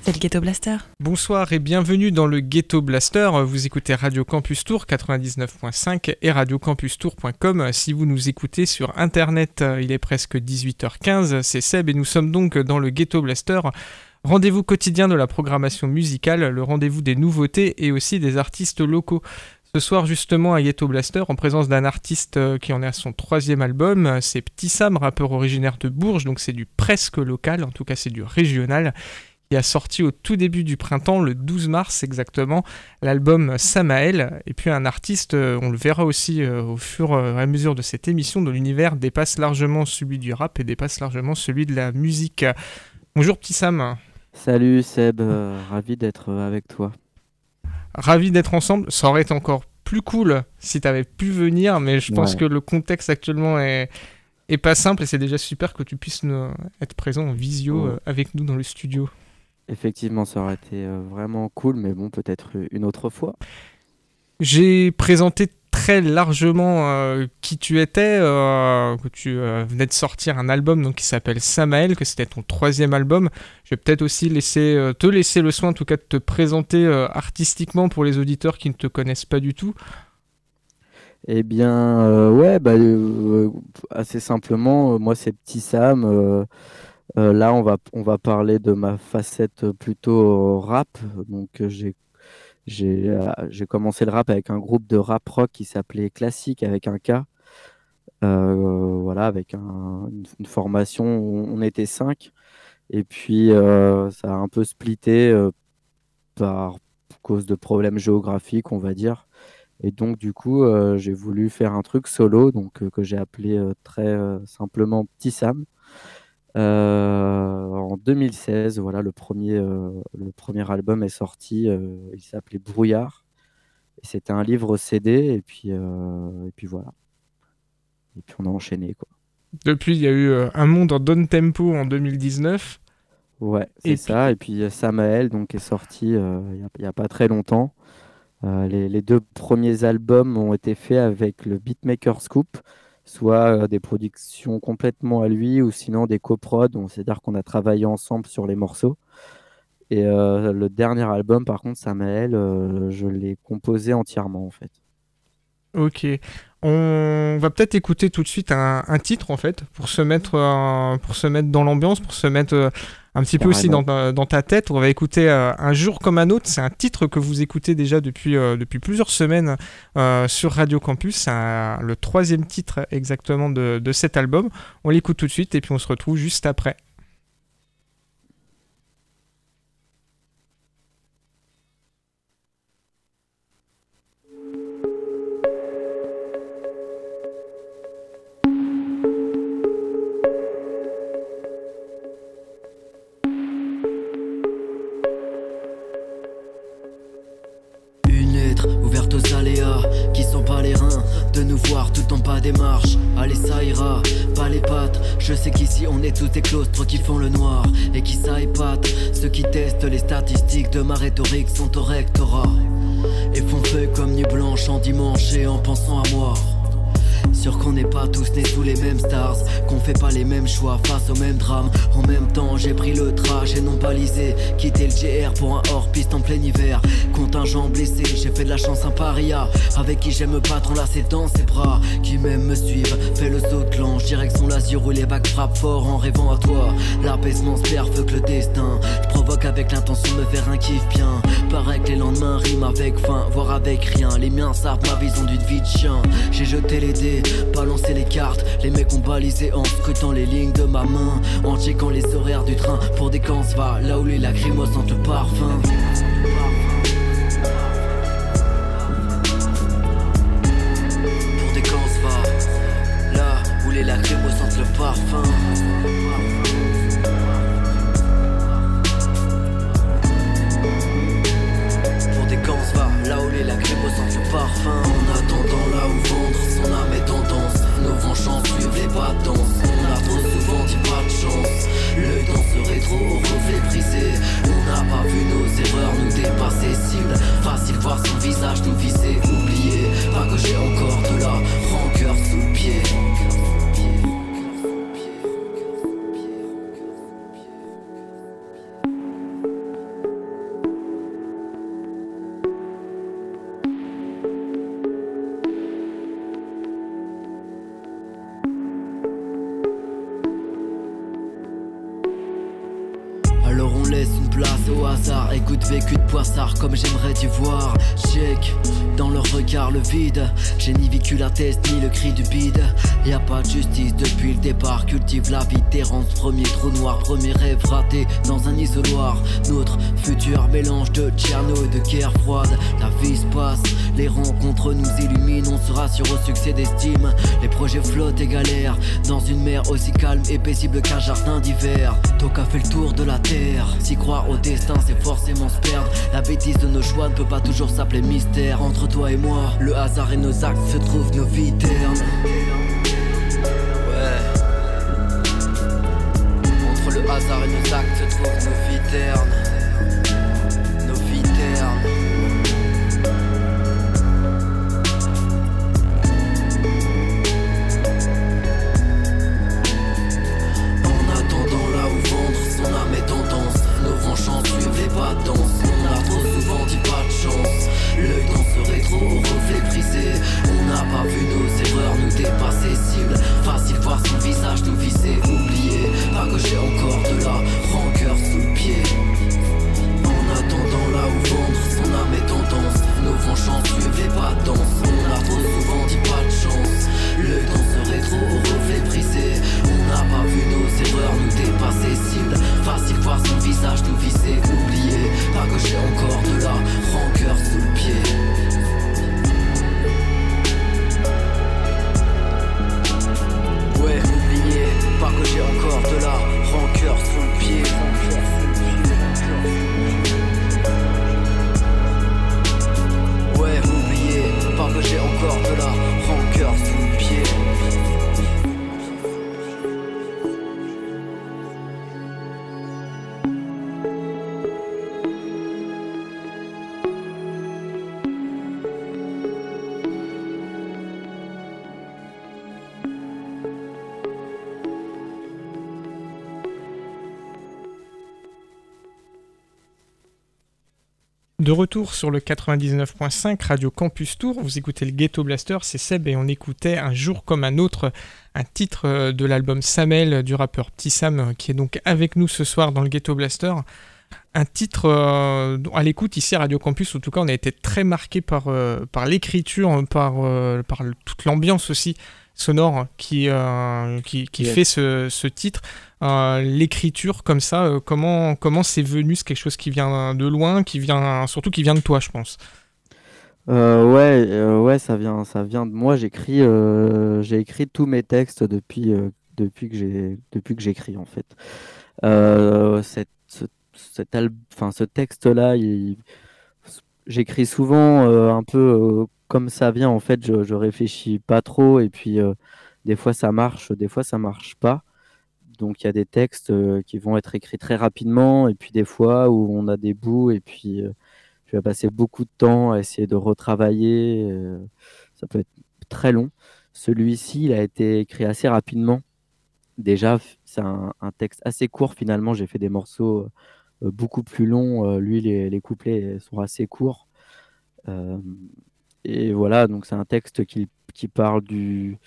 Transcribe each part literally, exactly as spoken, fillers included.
C'est le Ghetto Blaster. Bonsoir et bienvenue dans le Ghetto Blaster. Vous écoutez Radio Campus Tour quatre-vingt-dix-neuf point cinq et radio campus tour point com. Si vous nous écoutez sur internet, il est presque dix-huit heures quinze. C'est Seb et nous sommes donc dans le Ghetto Blaster. Rendez-vous quotidien de la programmation musicale, le rendez-vous des nouveautés et aussi des artistes locaux. Ce soir justement à Ghetto Blaster, en présence d'un artiste qui en est à son troisième album, c'est Petit Sam, rappeur originaire de Bourges, donc c'est du presque local, en tout cas c'est du régional, qui a sorti au tout début du printemps, le douze mars exactement, l'album Samael. Et puis un artiste, on le verra aussi au fur et à mesure de cette émission, dont l'univers dépasse largement celui du rap et dépasse largement celui de la musique. Bonjour Petit Sam. Salut Seb, euh, ravi d'être avec toi. Ravi d'être ensemble. Ça aurait été encore plus cool si tu avais pu venir, mais je pense ouais. que le contexte actuellement est, est pas simple et c'est déjà super que tu puisses nous, être présent en visio ouais. euh, avec nous dans le studio. Effectivement, ça aurait été euh, vraiment cool, mais bon, peut-être une autre fois. J'ai présenté très largement euh, qui tu étais, euh, que tu euh, venais de sortir un album donc, qui s'appelle Samael, que c'était ton troisième album. Je vais peut-être aussi laisser, euh, te laisser le soin en tout cas de te présenter euh, artistiquement pour les auditeurs qui ne te connaissent pas du tout. Eh bien, euh, ouais, bah, euh, assez simplement, euh, moi c'est Petit Sam. Euh, euh, là, on va, on va parler de ma facette plutôt rap. Donc, euh, j'ai J'ai, euh, j'ai commencé le rap avec un groupe de rap rock qui s'appelait Classique avec un K. Euh, voilà, avec un, une, une formation où on était cinq. Et puis, euh, ça a un peu splitté euh, par cause de problèmes géographiques, on va dire. Et donc, du coup, euh, j'ai voulu faire un truc solo, donc, euh, que j'ai appelé euh, très euh, simplement Petit Sam. Euh, en deux mille seize, voilà, le premier, euh, le premier album est sorti, euh, il s'appelait Brouillard, et c'était un livre C D, et puis, euh, et puis voilà, et puis on a enchaîné, quoi. Depuis, il y a eu euh, Un monde en down tempo en deux mille dix-neuf. Ouais, c'est et ça, puis... et puis Samael, donc, est sorti euh, il n'y a, a pas très longtemps. Euh, les, les deux premiers albums ont été faits avec le beatmaker Scoop, soit euh, des productions complètement à lui, ou sinon des coprods, c'est-à-dire qu'on a travaillé ensemble sur les morceaux. Et euh, le dernier album, par contre, Samael, euh, je l'ai composé entièrement, en fait. Ok. On va peut-être écouter tout de suite un, un titre, en fait, pour se mettre, euh, pour se mettre dans l'ambiance, pour se mettre euh, un petit Carrément. peu aussi dans, dans ta tête. On va écouter euh, Un jour comme un autre. C'est un titre que vous écoutez déjà depuis, euh, depuis plusieurs semaines euh, sur Radio Campus. C'est un, le troisième titre exactement de, de cet album. On l'écoute tout de suite et puis on se retrouve juste après. Des marches, allez ça ira, pas les pattes. Je sais qu'ici on est tous des claustres qui font le noir et qui ça épate. Ceux qui testent les statistiques de ma rhétorique sont au rectorat et font feu comme nuit blanche en dimanche et en pensant à moi. Sûr qu'on n'est pas tous nés sous les mêmes stars, qu'on fait pas les mêmes choix face au même drame. En même temps j'ai pris le trajet non balisé, quitté le G R pour un hors-piste en plein hiver. Contingent blessé, j'ai fait de la chance un paria, avec qui j'aime me battre enlacé dans ses bras. Qui m'aime me suivre, fait le saut de l'ange, direction l'azur où les bacs frappent fort en rêvant à toi. L'apaisement se perd, que le destin. Je provoque avec l'intention de me faire un kiff bien. Paraît que les lendemains riment avec faim, voire avec rien. Les miens savent ma vision d'une vie de chien. J'ai jeté les dés, balancer les cartes, les mecs ont balisé en scrutant les lignes de ma main, en checkant les horaires du train pour des camps va là où les lacrymos sentent le parfum. Pour des camps va là où les lacrymos sentent le parfum. Pour des camps va là où les lacrymos sentent le parfum. En attendant là où vendre son âme est tendance, nos vengeances suivent les pas de danse. On a trop souvent dit pas de chance, l'œil dans ce rétro au reflet brisé. On n'a pas vu nos erreurs nous dépasser. Cible, facile voir son visage nous viser. Oublier, pas que j'ai encore de la rancœur sous le pied. Alors on laisse une place au hasard. Écoute vécu de poissard comme j'aimerais t'y voir. Check, dans leur regard le vide. J'ai ni vécu la test ni le cri du bide. Y'a pas de justice depuis le départ. Cultive la vie d'errance, premier trou noir. Premier rêve raté dans un isoloir. Notre futur mélange de Tcherno et de guerre froide. La vie se passe, les rencontres nous illuminent. On se rassure au succès d'estime. Les projets flottent et galèrent dans une mer aussi calme et paisible qu'un jardin d'hiver. Toka fait le tour de la terre. Si croire au destin c'est forcément se perdre. La bêtise de nos choix ne peut pas toujours s'appeler mystère. Entre toi et moi, le hasard et nos actes se trouvent nos vies ternes. Ouais. Entre le hasard et nos actes se trouvent nos vies ternes. Nos vies ternes. Pas de danse, on a trop souvent dit pas de chance. L'œil dans ce rétro au reflet brisé. On n'a pas vu nos erreurs nous dépasser cible. Facile voir son visage nous viser, oublier. Pas que j'ai encore de la rancœur sous le pied. En attendant là où vendre son âme et tendance. Nos vengeances suivent pas de danse. On a trop souvent dit pas de chance. L'œil dans ce rétro au reflet brisé. On n'a pas vu nos erreurs nous dépasser cible. Facile voir son visage nous viser, oublier. Pas que j'ai encore de la rancœur sous le pied. Ouais, oublier. Pas que j'ai encore de la rancœur sous le pied. Ouais, oublier. Pas que j'ai encore de la rancœur sous le pied. De retour sur le quatre-vingt-dix-neuf point cinq Radio Campus Tour, vous écoutez le Ghetto Blaster, c'est Seb et on écoutait Un jour comme un autre, un titre de l'album Samel du rappeur Petit Sam qui est donc avec nous ce soir dans le Ghetto Blaster. Un titre euh, à l'écoute ici à Radio Campus, en tout cas on a été très marqué par, euh, par l'écriture, par, euh, par toute l'ambiance aussi sonore qui, euh, qui, qui yes. fait ce, ce titre. Euh, l'écriture comme ça, euh, comment, comment c'est venu? C'est quelque chose qui vient de loin, qui vient, surtout qui vient de toi, je pense. Euh, ouais, euh, ouais, ça vient, ça vient de moi. J'écris, euh, j'ai écrit tous mes textes depuis, euh, depuis que j'ai, depuis que j'écris en fait. Euh, cette, ce, cet al- enfin, ce texte-là, il, j'écris souvent euh, un peu euh, comme ça vient. En fait, je, je réfléchis pas trop et puis euh, des fois ça marche, des fois ça marche pas. Donc il y a des textes euh, qui vont être écrits très rapidement et puis des fois où on a des bouts et puis euh, je vais passer beaucoup de temps à essayer de retravailler. Euh, ça peut être très long. Celui-ci, il a été écrit assez rapidement. Déjà, c'est un, un texte assez court finalement. J'ai fait des morceaux euh, beaucoup plus longs. Euh, lui, les, les couplets sont assez courts. Euh, et voilà, donc c'est un texte qui, qui parle du...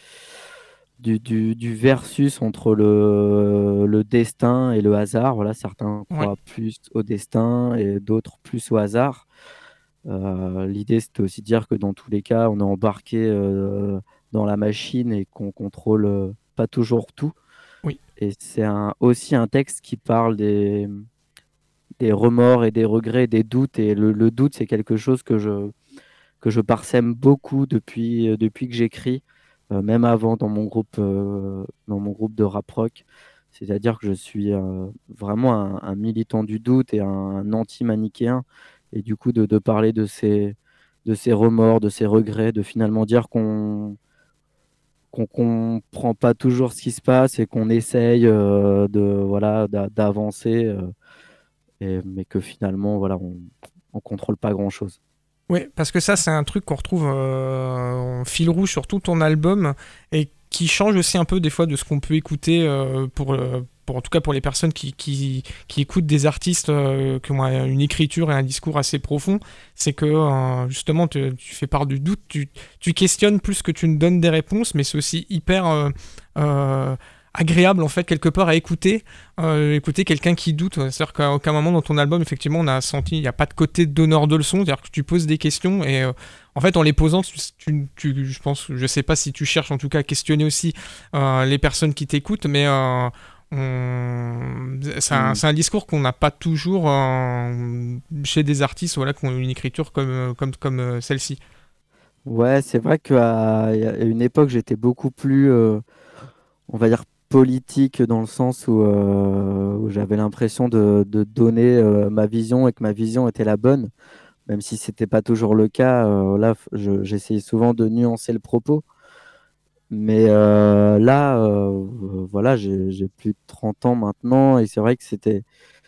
Du, du, du versus entre le, le destin et le hasard. Voilà, certains croient ouais. plus au destin et d'autres plus au hasard. Euh, l'idée, c'était aussi de dire que dans tous les cas, on est embarqué euh, dans la machine et qu'on contrôle euh, pas toujours tout. Oui. Et c'est un, aussi un texte qui parle des, des remords et des regrets, des doutes. Et le, le doute, c'est quelque chose que je, que je parsème beaucoup depuis, depuis que j'écris. Euh, même avant dans mon groupe euh, dans mon groupe de rap rock, c'est-à-dire que je suis euh, vraiment un, un militant du doute et un, un anti-manichéen et du coup de, de parler de ces de ces remords, de ces regrets, de finalement dire qu'on qu'on comprend pas toujours ce qui se passe et qu'on essaye euh, de voilà d'a, d'avancer euh, et, mais que finalement voilà on on contrôle pas grand-chose. Oui, parce que ça, c'est un truc qu'on retrouve euh, en fil rouge sur tout ton album et qui change aussi un peu des fois de ce qu'on peut écouter euh, pour, euh, pour, en tout cas pour les personnes qui, qui, qui écoutent des artistes euh, qui ont une écriture et un discours assez profond. C'est que euh, justement, tu, tu fais part du doute, tu, tu questionnes plus que tu ne donnes des réponses, mais c'est aussi hyper... Euh, euh, agréable en fait quelque part à écouter, euh, écouter quelqu'un qui doute. C'est-à-dire qu'à aucun moment dans ton album, effectivement, on a senti, il n'y a pas de côté donneur de leçons, c'est-à-dire que tu poses des questions et euh, en fait, en les posant, tu, tu, tu, je pense, je sais pas si tu cherches en tout cas à questionner aussi euh, les personnes qui t'écoutent, mais euh, on... c'est, un, mmh. c'est un discours qu'on n'a pas toujours euh, chez des artistes voilà, qui ont une écriture comme, comme, comme euh, celle-ci. Ouais, c'est vrai qu'à une époque, j'étais beaucoup plus, euh, on va dire, politique dans le sens où, euh, où j'avais l'impression de, de donner euh, ma vision et que ma vision était la bonne, même si c'était pas toujours le cas. Euh, là, je, j'essayais souvent de nuancer le propos. Mais euh, là, euh, voilà, j'ai, j'ai plus de trente ans maintenant et c'est vrai que c'était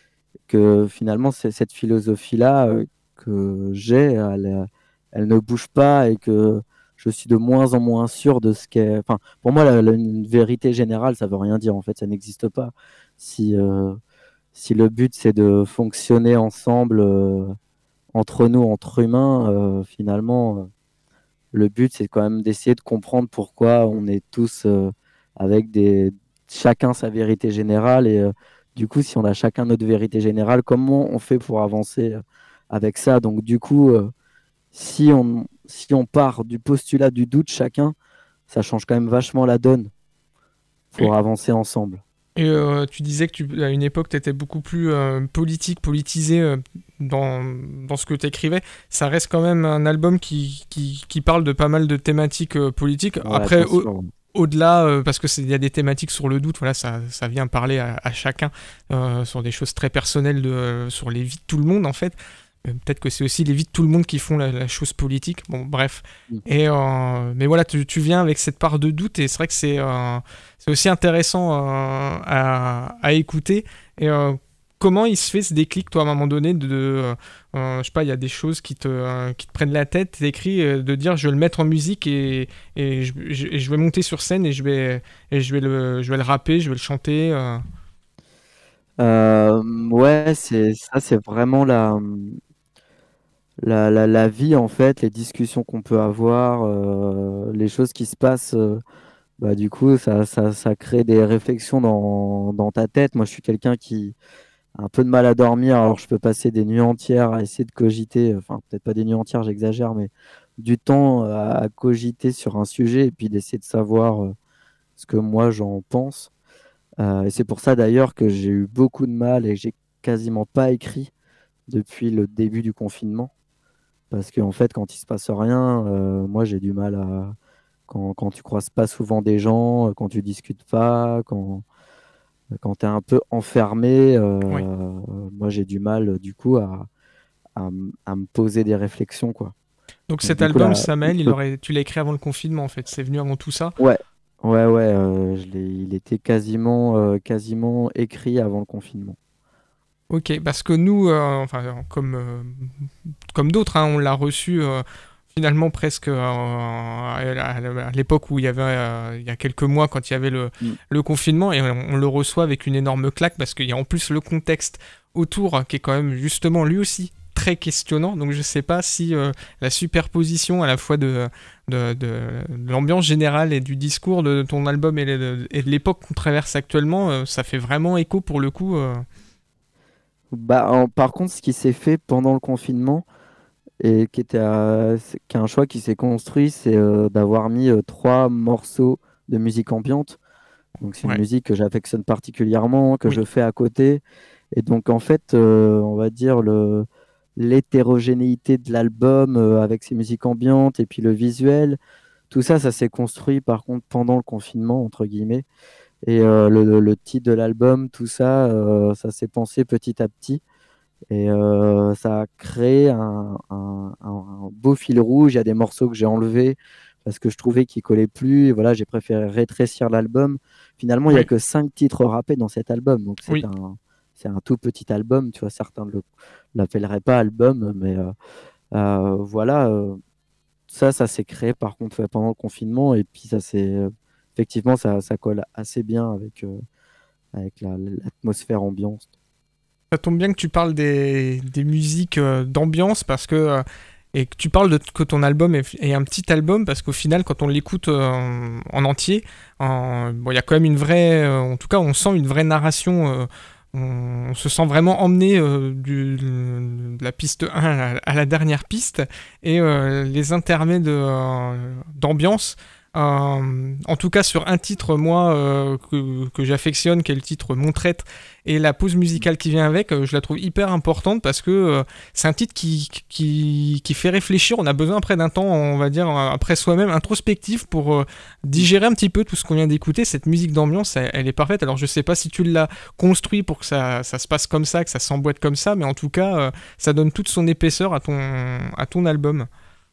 que finalement, c'est cette philosophie-là euh, que j'ai, elle, elle ne bouge pas et que je suis de moins en moins sûr de ce qu'est. Enfin, pour moi, la, la, une vérité générale, ça veut rien dire. En fait, ça n'existe pas. Si, euh, si le but, c'est de fonctionner ensemble, euh, entre nous, entre humains, euh, finalement, euh, le but, c'est quand même d'essayer de comprendre pourquoi on est tous euh, avec des, chacun sa vérité générale. Et euh, du coup, si on a chacun notre vérité générale, comment on fait pour avancer avec ça? Donc, du coup, euh, si on, si on part du postulat du doute chacun, ça change quand même vachement la donne pour oui. avancer ensemble. Et euh, tu disais que tu, à une époque, tu étais beaucoup plus euh, politique, politisé euh, dans, dans ce que tu écrivais. Ça reste quand même un album qui, qui, qui parle de pas mal de thématiques euh, politiques. Ouais, après, au, au-delà, euh, parce qu'il y a des thématiques sur le doute, voilà, ça, ça vient parler à, à chacun euh, sur des choses très personnelles, de, euh, sur les vies de tout le monde, en fait. Euh, peut-être que c'est aussi les vies de tout le monde qui font la, la chose politique. Bon, bref. Mmh. Et, euh, mais voilà, tu, tu viens avec cette part de doute et c'est vrai que c'est, euh, c'est aussi intéressant euh, à, à écouter. Et euh, comment il se fait ce déclic, toi, à un moment donné, de, de euh, je sais pas, il y a des choses qui te, euh, qui te prennent la tête, t'écris, euh, de dire je vais le mettre en musique et, et, je, je, et je vais monter sur scène et je vais, et je vais, le, je vais le rapper, je vais le chanter. Euh... Euh, ouais, c'est, ça, c'est vraiment la. La, la, la vie, en fait, les discussions qu'on peut avoir, euh, les choses qui se passent, euh, bah, du coup, ça, ça, ça crée des réflexions dans, dans ta tête. Moi, je suis quelqu'un qui a un peu de mal à dormir, alors je peux passer des nuits entières à essayer de cogiter, enfin, peut-être pas des nuits entières, j'exagère, mais du temps à, à cogiter sur un sujet et puis d'essayer de savoir euh, ce que moi j'en pense. Euh, et c'est pour ça d'ailleurs que j'ai eu beaucoup de mal et que j'ai quasiment pas écrit depuis le début du confinement. Parce qu'en fait, quand il se passe rien, euh, moi j'ai du mal à. Quand, quand tu croises pas souvent des gens, quand tu discutes pas, quand, quand tu es un peu enfermé, euh, Oui. moi j'ai du mal du coup à, à, à me poser des réflexions, quoi. Donc, Donc cet album, Samel, il aurait... tu l'as écrit avant le confinement en fait, c'est venu avant tout ça? Ouais, ouais, ouais, euh, je l'ai... il était quasiment, euh, quasiment écrit avant le confinement. Ok, parce que nous, euh, enfin, comme, euh, comme d'autres, hein, on l'a reçu euh, finalement presque euh, à l'époque où il y avait, euh, il y a quelques mois, quand il y avait le, mm. le confinement, et on, on le reçoit avec une énorme claque, parce qu'il y a en plus le contexte autour, hein, qui est quand même justement lui aussi très questionnant, donc je sais pas si euh, la superposition à la fois de, de, de, de l'ambiance générale et du discours de ton album et de, et de l'époque qu'on traverse actuellement, euh, ça fait vraiment écho pour le coup... Euh, Bah, en, par contre, ce qui s'est fait pendant le confinement et qui était à, qui est un choix qui s'est construit, c'est euh, d'avoir mis euh, trois morceaux de musique ambiante. Donc c'est une ouais. musique que j'affectionne particulièrement, que oui. je fais à côté. Et donc en fait, euh, on va dire le l'hétérogénéité de l'album euh, avec ces musiques ambiantes et puis le visuel, tout ça, ça s'est construit par contre pendant le confinement entre guillemets. Et euh, le, le titre de l'album, tout ça, euh, ça s'est pensé petit à petit. Et euh, ça a créé un, un, un beau fil rouge. Il y a des morceaux que j'ai enlevés parce que je trouvais qu'ils ne collaient plus. Et voilà, j'ai préféré rétrécir l'album. Finalement, oui. il n'y a que cinq titres rappés dans cet album. Donc, c'est, oui. un, c'est un tout petit album. Tu vois, certains ne l'appelleraient pas album. Mais euh, euh, voilà, euh, ça, ça s'est créé par contre pendant le confinement. Et puis, ça s'est... Euh, effectivement, ça, ça colle assez bien avec, euh, avec la, l'atmosphère ambiance. Ça tombe bien que tu parles des, des musiques euh, d'ambiance parce que euh, et que tu parles de que ton album est, est un petit album, parce qu'au final, quand on l'écoute euh, en entier, il bon, y a quand même une vraie, euh, en tout cas, on sent une vraie narration. Euh, on, on se sent vraiment emmené euh, du, de la piste un à la, à la dernière piste, et euh, les intermèdes euh, d'ambiance. Euh, en tout cas sur un titre moi euh, que, que j'affectionne, qui est le titre Mon Traître, et la pause musicale qui vient avec, euh, je la trouve hyper importante, parce que euh, c'est un titre qui, qui, qui fait réfléchir. On a besoin après d'un temps, on va dire, après soi-même, introspectif, pour euh, digérer un petit peu tout ce qu'on vient d'écouter. Cette musique d'ambiance, elle, elle est parfaite. Alors je sais pas si tu l'as construit pour que ça, ça se passe comme ça, que ça s'emboîte comme ça, mais en tout cas euh, ça donne toute son épaisseur à ton, à ton album.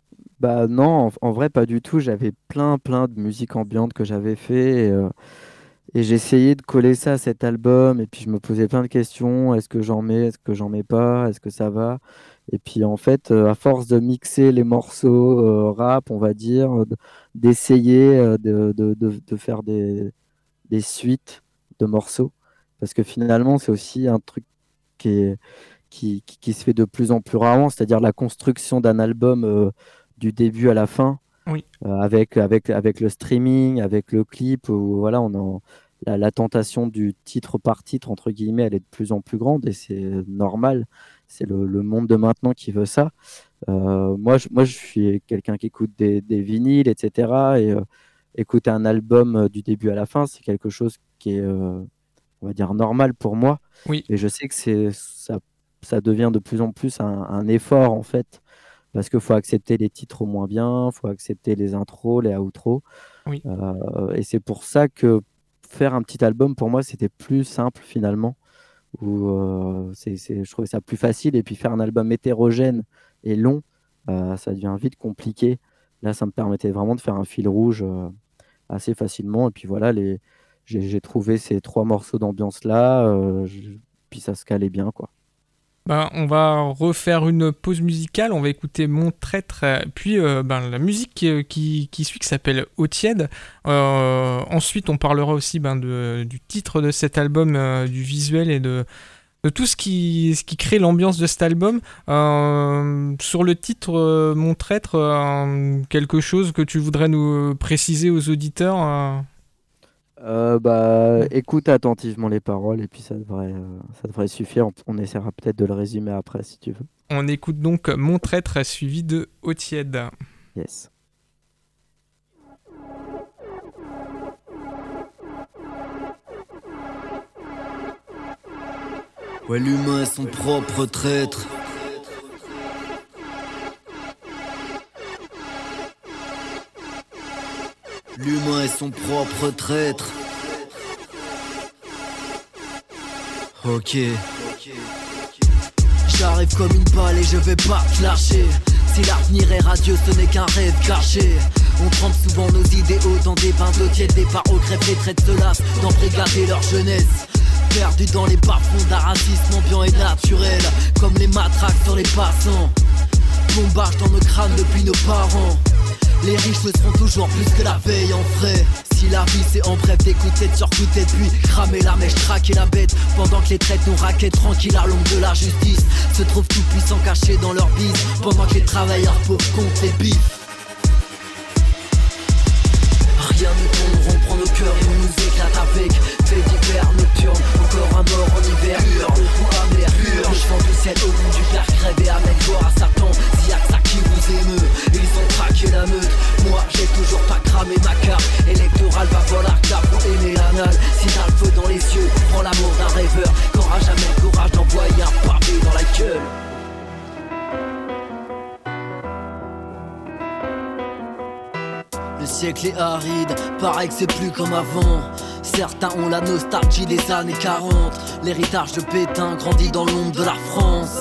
Bah non, en, en vrai pas du tout. J'avais plein plein de musique ambiante que j'avais fait et, euh, et j'essayais de coller ça à cet album, et puis je me posais plein de questions. Est-ce que j'en mets? Est-ce que j'en mets pas? Est-ce que ça va? Et puis en fait, euh, à force de mixer les morceaux euh, rap, on va dire, d- d'essayer euh, de, de, de, de faire des, des suites de morceaux, parce que finalement c'est aussi un truc qui est, qui, qui, qui se fait de plus en plus rarement, c'est-à-dire la construction d'un album euh, du début à la fin, Oui. euh, avec, avec, avec le streaming, avec le clip, où voilà, on en, la, la tentation du titre par titre, entre guillemets, elle est de plus en plus grande, et c'est normal. C'est le, le monde de maintenant qui veut ça. Euh, moi, je, moi, je suis quelqu'un qui écoute des, des vinyles, et cetera. Et euh, écouter un album euh, du début à la fin, c'est quelque chose qui est, euh, on va dire, normal pour moi. Oui. Et je sais que c'est, ça, ça devient de plus en plus un, un effort, en fait, parce qu'il faut accepter les titres au moins bien, il faut accepter les intros, les outros. Oui. Euh, et c'est pour ça que faire un petit album, pour moi, c'était plus simple finalement. Où, euh, c'est, c'est, je trouvais ça plus facile. Et puis faire un album hétérogène et long, euh, ça devient vite compliqué. Là, ça me permettait vraiment de faire un fil rouge euh, assez facilement. Et puis voilà, les, j'ai, j'ai trouvé ces trois morceaux d'ambiance-là, euh, je- puis ça se calait bien, quoi. Ben, on va refaire une pause musicale, on va écouter Mon Traître, euh, puis euh, ben, la musique qui, qui, qui suit, qui s'appelle Eau tiède. Euh, ensuite, on parlera aussi ben, de, du titre de cet album, euh, du visuel et de, de tout ce qui, ce qui crée l'ambiance de cet album. Euh, sur le titre euh, Mon Traître, euh, quelque chose que tu voudrais nous préciser aux auditeurs euh Euh, bah, écoute attentivement les paroles, et puis ça devrait, euh, ça devrait suffire. On, on essaiera peut-être de le résumer après si tu veux. On écoute donc Mon Traître suivi de Eau tiède. Yes. Ouais, l'humain est son propre traître. L'humain est son propre traître. Ok. J'arrive comme une balle et je vais pas te lâcher. Si l'avenir est radieux, ce n'est qu'un rêve caché. On trempe souvent nos idéaux dans des bains d'eau tiède. Des paroles crêpes, les traits de las d'embrigader leur jeunesse. Perdus dans les bas-fonds d'un racisme ambiant et naturel. Comme les matraques sur les passants. Bombage dans nos crânes depuis nos parents. Les riches ne seront toujours plus que la veille en frais. Si la vie c'est en bref d'écouter, de surcouter, puis cramer la mèche, traquer la bête. Pendant que les traites nous raquettent tranquille à l'ombre de la justice. Se trouvent tout puissants cachés dans leur bise. Pendant que les travailleurs pauvres comptent les bifs. Rien ne tombe, on prend nos cœurs et on nous éclate avec faits divers nocturnes, encore un mort en hiver. Hurle ou amer, hurle, je vends du ciel au nom du père crève et amène gloire à Satan. S'il y a que ça qui vous émeut, ils ont traqué la meute. Moi j'ai toujours pas cramé ma carte électorale, va falloir que pour aimer l'anal. Si t'as le feu dans les yeux, prends l'amour d'un rêveur, qu'aura jamais le courage d'envoyer un pavé dans la gueule. Le siècle est aride, pareil que c'est plus comme avant. Certains ont la nostalgie des années quarante. L'héritage de Pétain grandit dans l'ombre de la France.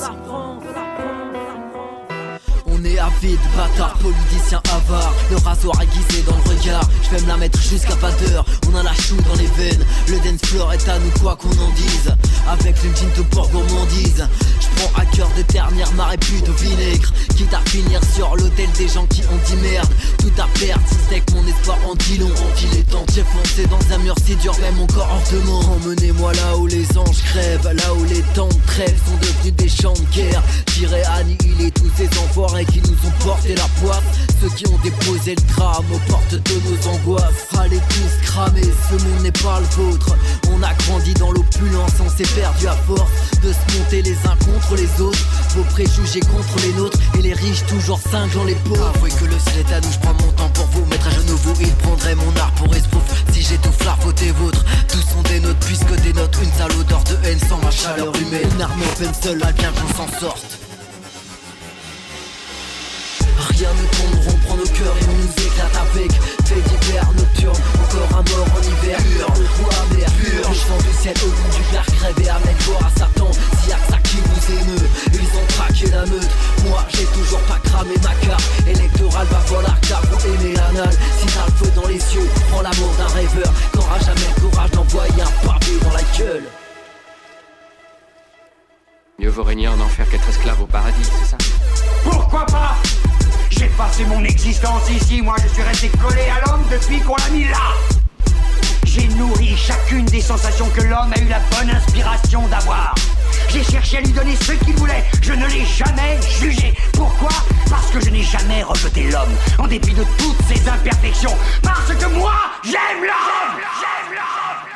On est avide, bâtard, politicien avare. Le rasoir aiguisé dans le regard. Je vais me la mettre jusqu'à pas d'heure. On a la chou dans les veines. Le dance floor est à nous quoi qu'on en dise. Avec une gin pour gourmandise. Je prends à cœur de ternir ma répute au vinaigre. Quitte à finir sur l'hôtel des gens qui ont dit merde. Tout à perdre, si c'est que mon espoir en dit long. Qu'il est temps, j'ai foncé dans un mur si dur, même mon corps hors de mots. Emmenez-moi là où les anges crèvent, là où les temps de trêve sont devenus des champs de guerre. J'irai annihiler tous ces enfoirés qui nous ont porté la poisse. Ceux qui ont déposé le drame aux portes de nos angoisses. Allez tous cramer, ce monde n'est pas le vôtre. On a grandi dans l'opulence, on s'est perdu à force de se monter les uns contre les autres. Vos préjugés contre les nôtres, et les riches toujours cinglant les pauvres. Avouez que le ciel est à nous, je prends mon temps pour vous mettre à genoux vous. Il prendrait mon art pour espouf. Si j'étouffe l'art, votez vôtre. Tous sont des nôtres puisque des notes. Une sale odeur de haine sans ma chaleur humaine. Une arme open seule, à bien qu'on s'en sorte. Rien ne tombe, on prend nos cœurs et on nous éclate avec faits divers nocturnes, encore un mort en hiver. Hurle, ou amer, pur, le chant du ciel au bout du père crève et amène gloire à Satan. S'il y a que ça qui nous émeut, ils ont traqué la meute. Moi j'ai toujours pas cramé ma carte électorale, va falloir car vous aimez l'anal. Si t'as le feu dans les yeux, prends l'amour d'un rêveur, qu'aura jamais le courage d'envoyer un pavé dans la gueule. Mieux vaut régner en enfer qu'être esclave au paradis, c'est ça? Pourquoi pas? J'ai passé mon existence ici, moi je suis resté collé à l'homme depuis qu'on l'a mis là. J'ai nourri chacune des sensations que l'homme a eu la bonne inspiration d'avoir. J'ai cherché à lui donner ce qu'il voulait, je ne l'ai jamais jugé. Pourquoi? Parce que je n'ai jamais rejeté l'homme, en dépit de toutes ses imperfections. Parce que moi, j'aime l'homme. J'aime l'homme.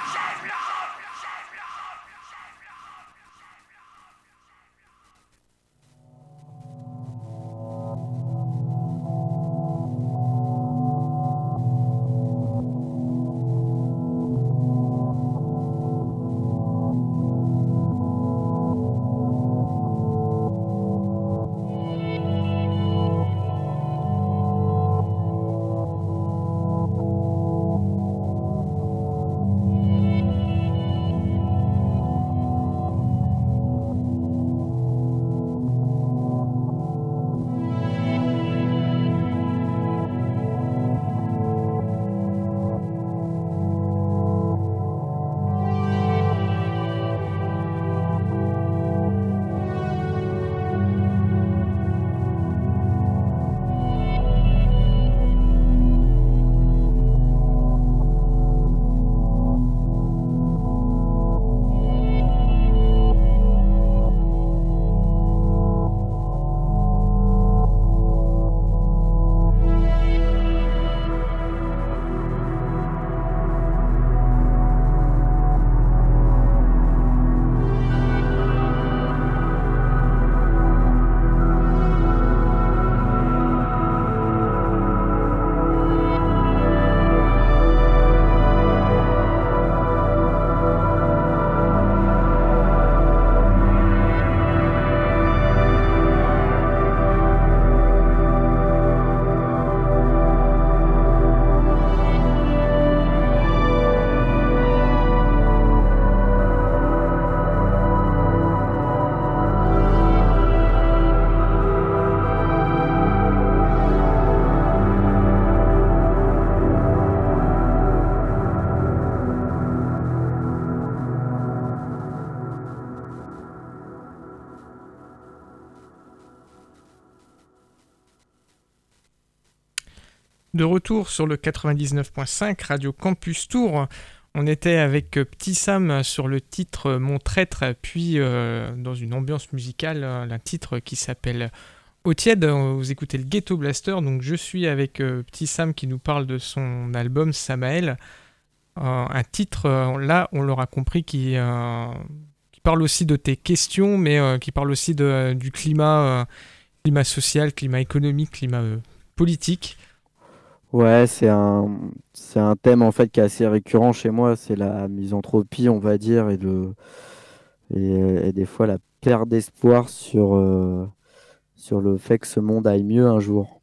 De retour sur le quatre-vingt-dix-neuf point cinq Radio Campus Tour, on était avec Petit Sam sur le titre Mon Traître, puis euh, dans une ambiance musicale, un titre qui s'appelle Au Tiède. Vous écoutez le Ghetto Blaster, donc je suis avec euh, Petit Sam qui nous parle de son album Samael, euh, un titre, euh, là on l'aura compris, qui, euh, qui parle aussi de tes questions, mais euh, qui parle aussi de, euh, du climat, euh, climat social, climat économique, climat euh, politique. Ouais, c'est un, c'est un thème en fait qui est assez récurrent chez moi, c'est la misanthropie, on va dire, et, le, et, et des fois la perte d'espoir sur, euh, sur le fait que ce monde aille mieux un jour.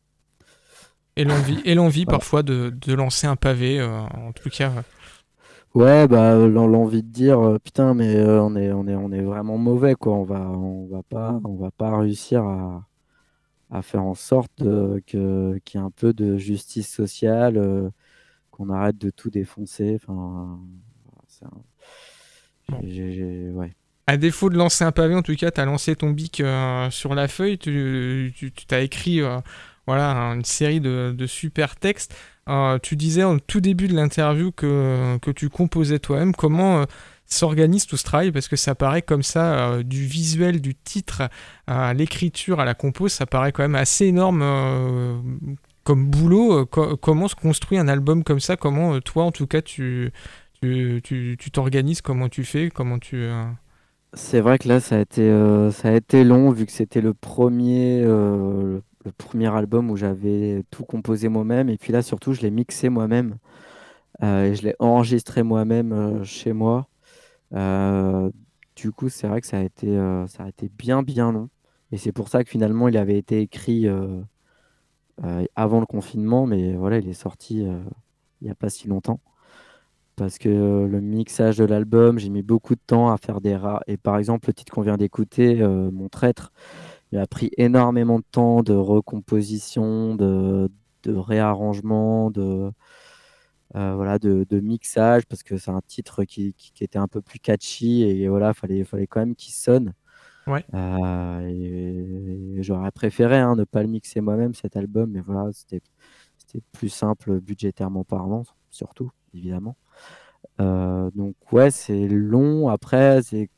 Et l'envie, et l'envie Voilà. parfois de, de lancer un pavé, euh, en tout cas. Ouais, bah l'en- l'envie de dire euh, putain, mais euh, on est, on est, on est vraiment mauvais, quoi. On va, on va pas, on va pas réussir à, à faire en sorte euh, que, qu'il y ait un peu de justice sociale, euh, qu'on arrête de tout défoncer. Enfin, c'est un- Bon. j'ai- j'ai- ouais. À défaut de lancer un pavé, en tout cas, tu as lancé ton bic euh, sur la feuille, tu, tu, tu as écrit euh, voilà, une série de, de super textes. Euh, tu disais au tout début de l'interview que, que tu composais toi-même. Comment euh, s'organise tout ce travail? Parce que ça paraît comme ça, euh, du visuel, du titre à l'écriture, à la compose, ça paraît quand même assez énorme euh, comme boulot. Co- comment se construit un album comme ça? Comment, euh, toi, en tout cas, tu, tu, tu, tu t'organises? Comment tu fais? Comment tu... euh, C'est vrai que là, ça a été, euh, ça a été long vu que c'était le premier, euh, le premier album où j'avais tout composé moi-même. Et puis là, surtout, je l'ai mixé moi-même euh, et je l'ai enregistré moi-même euh, chez moi. Euh, du coup, c'est vrai que ça a été, euh, ça a été bien, bien long. Et c'est pour ça que finalement, il avait été écrit euh, euh, avant le confinement. Mais voilà, il est sorti euh, il n'y a pas si longtemps. Parce que euh, le mixage de l'album, j'ai mis beaucoup de temps à faire des rats. Et par exemple, le titre qu'on vient d'écouter, euh, Mon Traître, il a pris énormément de temps de recomposition, de, de réarrangement, de, euh, voilà, de, de mixage, parce que c'est un titre qui, qui, qui était un peu plus catchy et voilà, il fallait, fallait quand même qu'il sonne. Ouais. Euh, et, et j'aurais préféré hein, ne pas le mixer moi-même, cet album, mais voilà, c'était, c'était plus simple budgétairement parlant, surtout, évidemment. Euh, donc ouais, c'est long. Après, c'est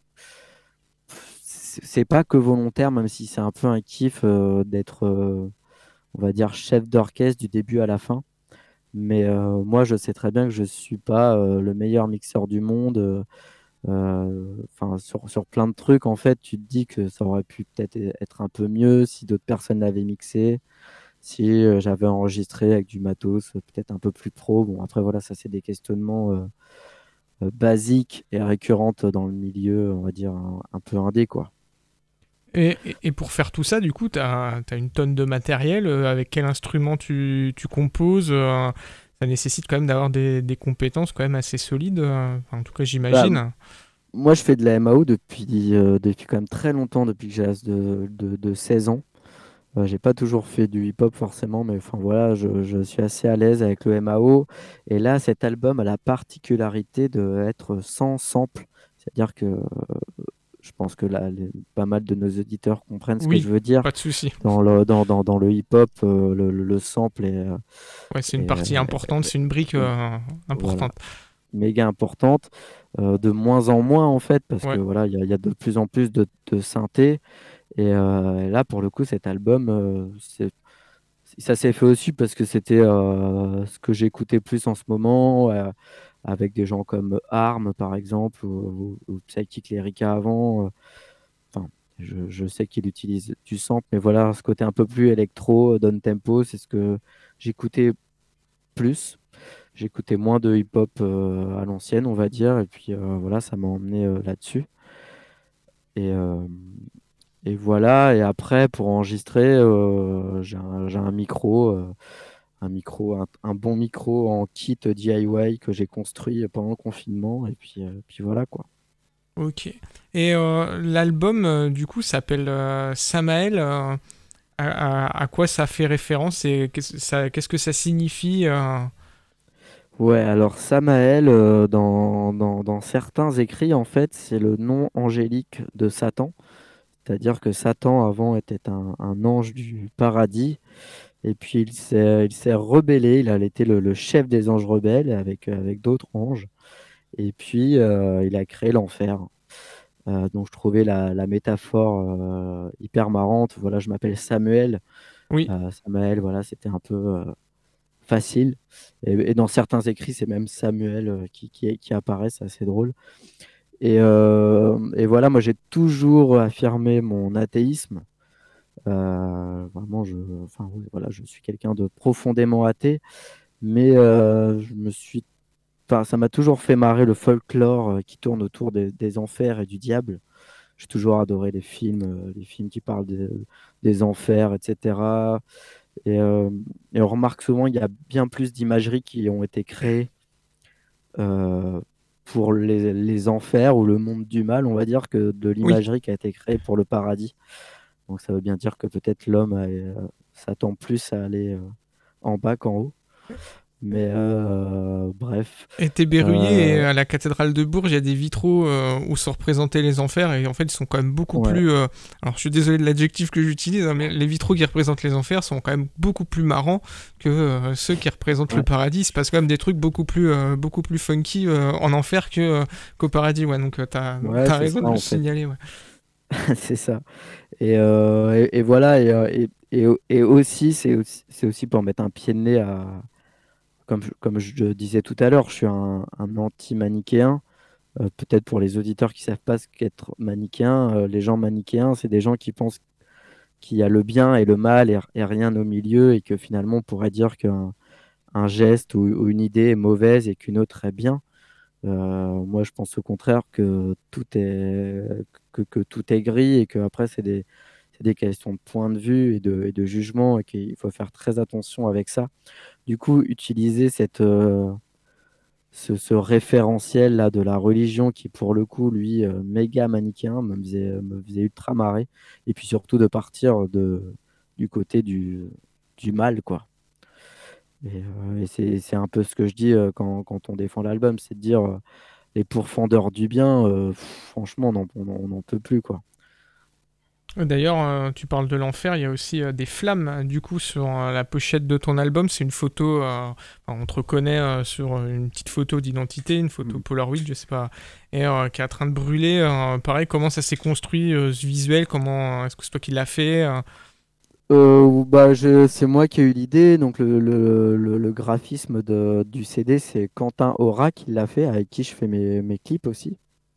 c'est pas que volontaire, même si c'est un peu un kiff euh, d'être, euh, on va dire, chef d'orchestre du début à la fin. Mais euh, moi, je sais très bien que je suis pas euh, le meilleur mixeur du monde. euh, euh, Enfin, sur, sur plein de trucs, en fait, tu te dis que ça aurait pu peut-être être un peu mieux si d'autres personnes l'avaient mixé, si euh, j'avais enregistré avec du matos euh, peut-être un peu plus pro. Bon, après, voilà, ça, c'est des questionnements euh, euh, basiques et récurrentes dans le milieu, on va dire, un, un peu indé, quoi. Et, et- et pour faire tout ça, du coup, tu as une tonne de matériel. euh, avec quel instrument tu, tu composes euh, ça nécessite quand même d'avoir des, des compétences quand même assez solides. euh, enfin, en tout cas, Bah, j'imagine. moi, je fais de la M A O depuis, euh, depuis quand même très longtemps, depuis que j'ai l'âge de, de, de seize ans. Euh, j'ai pas toujours fait du hip-hop forcément, mais enfin voilà, je, je suis assez à l'aise avec le M A O. Et là, cet album a la particularité d'être sans sample. C'est-à-dire que euh, je pense que là, les- pas mal de nos auditeurs comprennent ce que Oui, je veux dire. pas de souci. Dans le, dans, dans, dans le hip-hop, euh, le, le- le sample est, euh, Ouais, c'est une est, partie euh, importante, c'est une brique est- euh, voilà, importante. méga importante. Euh, de moins en moins en fait, parce que Ouais, voilà, il y, a il y a de plus en plus de, de synthé. Et euh, là, pour le coup, cet album, euh, c'est ça s'est fait aussi parce que c'était euh, ce que j'écoutais plus en ce moment, euh, avec des gens comme Arm, par exemple, ou, ou, ou Psychic Lyrica avant. euh. Enfin, je, je sais qu'il utilise du sample, mais voilà, ce côté un peu plus électro, down tempo, c'est ce que j'écoutais plus. J'écoutais moins de hip-hop euh, à l'ancienne, on va dire, et puis euh, voilà, ça m'a emmené euh, là-dessus. Et, euh, et voilà, et après, pour enregistrer, euh, j'ai un, j'ai un micro. euh, un micro, un, un bon micro en kit D I Y que j'ai construit pendant le confinement. Et puis, euh, puis voilà quoi. ok. Et euh, l'album, euh, du coup, s'appelle euh, Samael. euh, à, à- à quoi ça fait référence et qu'est-ce ça- qu'est-ce que ça signifie euh, Ouais, alors Samaël, euh, dans, dans, dans certains écrits, en fait, c'est le nom angélique de Satan. C'est-à-dire que Satan, avant, était un, un ange du paradis. Et puis, il s'est, il s'est rebellé. Il a été le, le chef des anges rebelles avec, avec d'autres anges. Et puis, euh, il a créé l'enfer. Euh, donc je trouvais la, la métaphore euh, hyper marrante. Voilà, je m'appelle Samuel. Oui, Euh, Samuel, voilà, c'était un peu euh, facile. Et, et dans certains écrits, c'est même Samuel euh, qui, qui, qui apparaît, c'est assez drôle. Et, euh, et voilà, moi j'ai toujours affirmé mon athéisme. Euh, vraiment, je, enfin, oui, voilà, je suis quelqu'un de profondément athée, mais euh, je me suis, enfin, ça m'a toujours fait marrer le folklore euh, qui tourne autour des, des enfers et du diable. J'ai toujours adoré les films, euh, les films qui parlent des, des enfers, et cetera. Et, euh, et on remarque souvent qu'il y a bien plus d'imageries qui ont été créées euh, pour les, les enfers ou le monde du mal, on va dire, que de oui. l'imagerie qui a été créée pour le paradis. Donc ça veut bien dire que peut-être l'homme a, euh, s'attend plus à aller euh, en bas qu'en haut. Mais euh, bref. Et t'es Berruyer, et Euh, à la cathédrale de Bourges, il y a des vitraux euh, où sont représentés les enfers, et en fait, ils sont quand même beaucoup ouais. plus... euh, Alors, je suis désolé de l'adjectif que j'utilise, hein, mais les vitraux qui représentent les enfers sont quand même beaucoup plus marrants que euh, ceux qui représentent le Ouais. paradis. Il se passe quand même des trucs beaucoup plus, euh, beaucoup plus funky euh, en enfer que, euh, qu'au paradis, ouais. Donc, euh, t'as, Ouais, t'as c'est raison ça de le en fait. signaler, ouais. C'est ça. Et, euh, et, et voilà. Et, euh, et, et, et aussi, c'est aussi, c'est aussi pour mettre un pied de nez à. Comme, je- comme je disais tout à l'heure, je suis un, un anti-manichéen. Euh, peut-être pour les auditeurs qui savent pas ce qu'être manichéen, euh, les gens manichéens, c'est des gens qui pensent qu'il y a le bien et le mal et, et rien au milieu et que finalement on pourrait dire qu'un un geste ou, ou une idée est mauvaise et qu'une autre est bien. Euh, moi, je pense au contraire que tout est, que, que tout est gris et que après c'est des, c'est des questions de point de vue et de, et de jugement et qu'il faut faire très attention avec ça. Du coup, utiliser cette, euh, ce, ce référentiel là de la religion qui pour le coup lui euh, méga manichéen me faisait, me faisait ultra marrer et puis surtout de partir de, du côté du, du mal quoi. Et, euh, et c'est, c'est un peu ce que je dis euh, quand, quand on défend l'album, c'est de dire euh, les pourfendeurs du bien, euh, pff, franchement on n'en on en- on n'en peut plus quoi. D'ailleurs, euh, tu parles de l'enfer, il y a aussi euh, des flammes, euh, du coup, sur euh, la pochette de ton album. C'est une photo, euh, enfin, on te reconnaît euh, sur une petite photo d'identité, une photo Mm. Polaroid, je sais pas, et euh, qui est en train de brûler. Euh, pareil, comment ça s'est construit, euh, ce visuel? Comment, est-ce que c'est toi qui l'as fait? euh Euh, bah, je- c'est moi qui ai eu l'idée, donc le, le, le- le graphisme de, du C D c'est Quentin Aura qui l'a fait, avec qui je fais mes, mes clips aussi.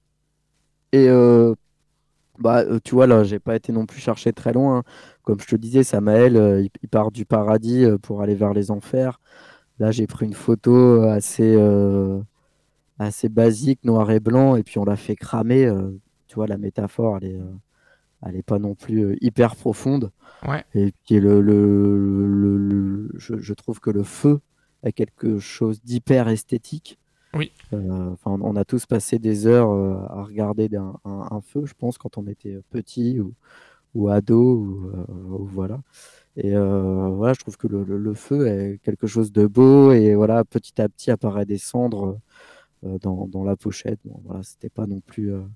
Et euh, bah, euh, tu vois, là, j'ai pas été non plus chercher très loin, hein. Comme je te disais, Samael, euh, il, il part du paradis euh, pour aller vers les enfers. Là, j'ai pris une photo euh, assez, euh, assez basique, noir et blanc, et puis on l'a fait cramer. Euh, tu vois, la métaphore, elle est, euh, elle est pas non plus euh, hyper profonde. Ouais, Et puis, le, le, le- le- je, je trouve que le feu est quelque chose d'hyper esthétique. oui. Euh, enfin, on a tous passé des heures euh, à regarder un, un- un feu, je pense, quand on était petit ou, ou ado, ou, euh, ou voilà. Et euh, voilà, je trouve que le, le- le feu est quelque chose de beau et voilà, petit à petit apparaît des cendres euh, dans, dans la pochette. Bon, voilà, c'était pas non plus euh,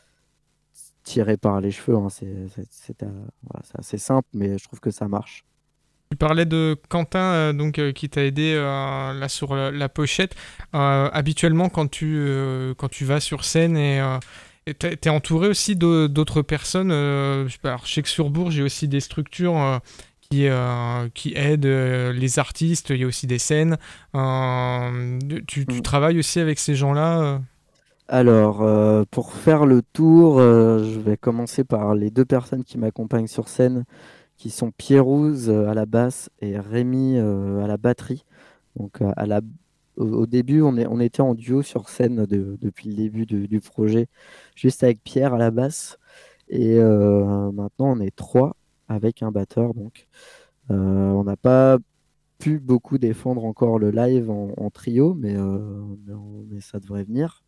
tiré par les cheveux, hein, c'est c'est- c'est, euh, voilà, c'est assez simple, mais je trouve que ça marche. Tu parlais de Quentin, euh, donc, euh, qui t'a aidé euh, là sur la, la pochette. Euh, habituellement, quand tu, euh, quand tu vas sur scène et euh, et t'es t'es entouré aussi de- d'autres personnes. Euh, je sais pas, alors, je sais que sur Bourges, il y a aussi des structures euh, qui, euh, qui aident euh, les artistes. Il y a aussi des scènes. Euh, tu, tu Mm. travailles aussi avec ces gens-là euh Alors, euh, pour faire le tour, euh, je vais commencer par les deux personnes qui m'accompagnent sur scène, qui sont Pierrouz euh, à la basse et Rémi euh, à la batterie. Donc, euh, à la, au, au début, on, est, on était en duo sur scène de- depuis le début de- du projet, juste avec Pierre à la basse. Et euh, maintenant, on est trois avec un batteur. Donc, Euh, on n'a pas pu beaucoup défendre encore le live en, en trio, mais, euh, mais, on- mais ça devrait venir.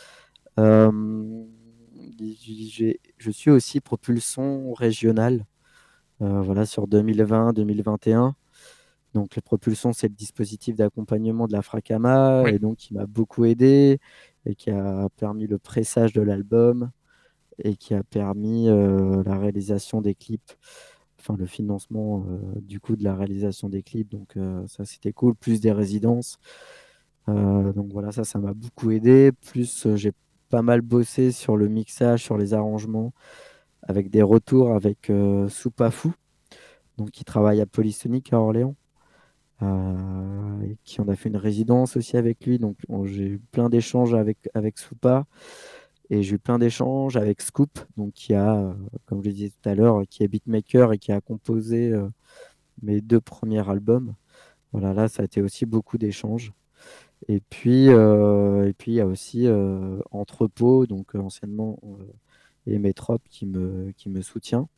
Euh, j'ai- je suis aussi propulsion régionale, euh, voilà, sur deux mille vingt deux mille vingt et un. Donc, le propulsion, c'est le dispositif d'accompagnement de la Fracama, Oui. et donc qui m'a beaucoup aidé et qui a permis le pressage de l'album et qui a permis euh, la réalisation des clips, enfin le financement euh, du coup de la réalisation des clips. Donc, euh, ça, c'était cool, plus des résidences. Euh, donc voilà, ça, ça m'a beaucoup aidé. Plus, euh, j'ai pas mal bossé sur le mixage, sur les arrangements, avec des retours avec euh, Soupafou, donc qui travaille à Polysonic à Orléans, euh, et qui on a fait une résidence aussi avec lui. Donc on- j'ai eu plein d'échanges avec, avec Soupa, et j'ai eu plein d'échanges avec Scoop, donc qui a, euh, comme je le disais tout à l'heure, qui est beatmaker et qui a composé euh, mes deux premiers albums. Voilà, là, ça a été aussi beaucoup d'échanges. Et puis, euh, et puis il y a aussi euh, Entrepôt, donc euh, anciennement euh, et Métrope qui me, qui me soutient.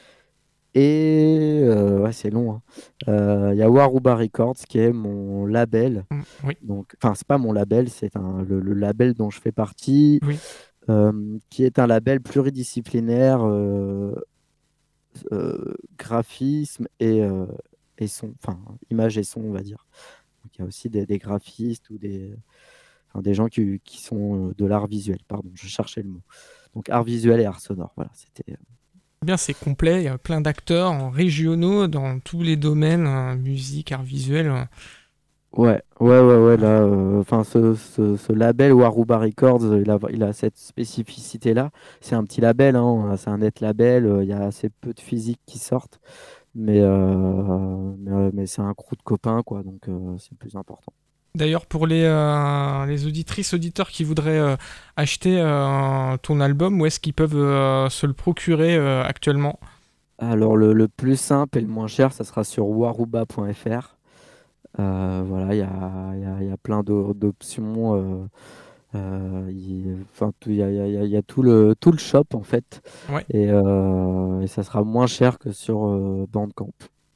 Et euh, ouais, c'est long, hein. Euh, Il y a Waruba Records qui est mon label. Mm, oui, Donc, enfin, c'est pas mon label, c'est un, le, le label dont je fais partie, oui. euh, qui est un label pluridisciplinaire, euh, euh, graphisme et, euh, et son, enfin, image et son, on va dire. Donc, il y a aussi des, des graphistes ou des, enfin, des gens qui, qui sont de l'art visuel. Pardon, je cherchais le mot. Donc art visuel et art sonore. Voilà, c'était. Bien, c'est complet. Il y a plein d'acteurs régionaux dans tous les domaines, hein, musique, art visuel. Ouais, ouais, ouais, ouais. Là, enfin, ce, ce, ce label Waruba Records, il a, il a cette spécificité-là. C'est un petit label, hein, c'est un net label. Il euh, y a assez peu de physiques qui sortent, mais, euh, mais, mais c'est un crew de copains, quoi. Donc euh, c'est le plus important. D'ailleurs, pour les, euh, les auditrices, auditeurs qui voudraient euh, acheter euh, ton album, où est-ce qu'ils peuvent euh, se le procurer euh, actuellement ? Alors, le, le plus simple et le moins cher, ça sera sur waruba point f r. Euh, voilà, il y a, y, a, y a plein d'options. Euh, euh, il enfin, y, a, y, a, y a tout le, tout le shop, en fait. Ouais. Et, euh, et ça sera moins cher que sur euh, Bandcamp.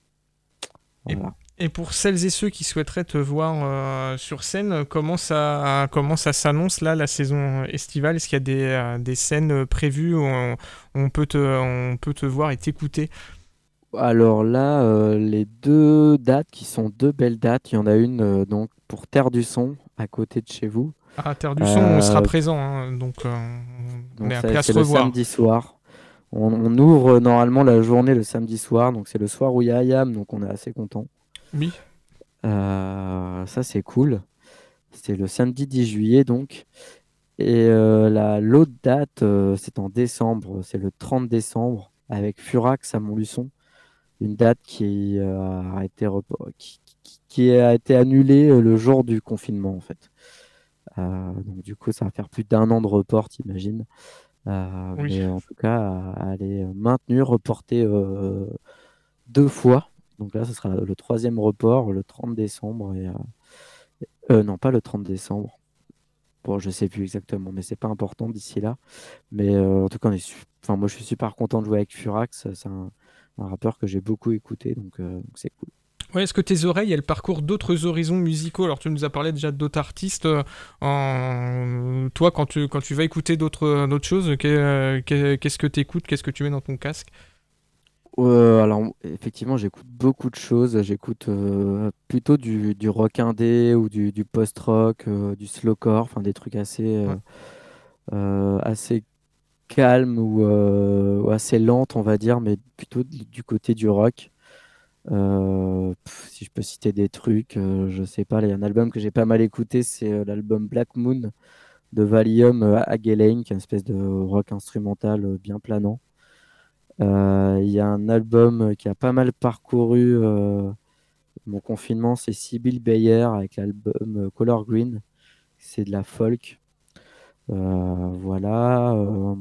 Voilà. Et, et pour celles et ceux qui souhaiteraient te voir euh, sur scène, comment ça, comment ça s'annonce là, la saison estivale ? Est-ce qu'il y a des, euh, des scènes prévues où on, on, peut te, on peut te voir et t'écouter ? Alors là, euh, les deux dates qui sont deux belles dates, il y en a une euh, donc pour Terre du Son, à côté de chez vous. À Terre du Son, euh, on sera présent, hein, donc, euh, donc on est appelé à se revoir. C'est le samedi soir. On, on ouvre normalement la journée le samedi soir, donc c'est le soir où il y a Ayam, donc on est assez content. Oui. Euh, ça c'est cool. C'est le samedi dix juillet donc. Et euh, la, l'autre date, euh, c'est en décembre, c'est le trente décembre, avec Furax à Montluçon. Une date qui, euh, a été report... qui, qui, qui a été annulée euh, le jour du confinement en fait. Euh, donc du coup, ça va faire plus d'un an de report, t'imagines. Euh, oui. Mais en tout cas, elle est maintenue, reportée euh, deux fois. Donc là, ce sera le troisième report, le trente décembre. Et, euh... Euh, non, pas le trente décembre. Bon, je sais plus exactement, mais c'est pas important d'ici là. Mais euh, en tout cas, on est su... enfin, moi, je suis super content de jouer avec Furax. C'est un, un rappeur que j'ai beaucoup écouté, donc euh, c'est cool. Ouais, est-ce que tes oreilles, elles parcourent d'autres horizons musicaux ? Alors, tu nous as parlé déjà d'autres artistes. Euh, en... Toi, quand tu, quand tu vas écouter d'autres, d'autres choses, qu'est-ce que tu écoutes ? Qu'est-ce que tu mets dans ton casque ? euh, Alors, effectivement, j'écoute beaucoup de choses. J'écoute euh, plutôt du, du rock indé ou du, du post-rock, euh, du slowcore, enfin des trucs assez, euh, ouais. euh, assez calmes ou, euh, ou assez lentes, on va dire, mais plutôt du côté du rock. Euh, pff, si je peux citer des trucs, euh, je sais pas, il y a un album que j'ai pas mal écouté, c'est euh, l'album Black Moon de Valium euh, Again, qui est une espèce de rock instrumental euh, bien planant. Il euh, y a un album qui a pas mal parcouru euh, mon confinement, c'est Sibyl Bayer avec l'album Color Green, c'est de la folk. Euh, voilà. Euh,